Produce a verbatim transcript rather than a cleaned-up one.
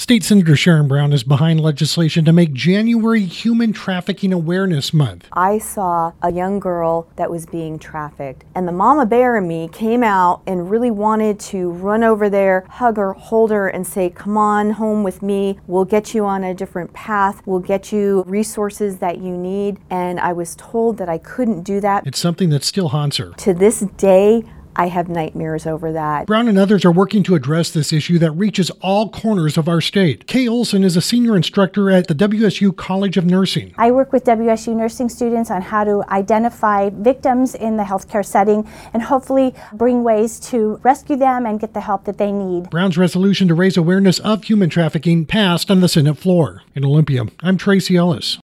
State Senator Sharon Brown is behind legislation to make January Human Trafficking Awareness Month. I saw a young girl that was being trafficked, and the mama bear in me came out and really wanted to run over there, hug her, hold her, and say, come on home with me. We'll get you on a different path. We'll get you resources that you need. And I was told that I couldn't do that. It's something that still haunts her. To this day, I have nightmares over that. Brown and others are working to address this issue that reaches all corners of our state. Kay Olson is a senior instructor at the W S U College of Nursing. I work with W S U nursing students on how to identify victims in the healthcare setting and hopefully bring ways to rescue them and get the help that they need. Brown's resolution to raise awareness of human trafficking passed on the Senate floor. In Olympia, I'm Tracy Ellis.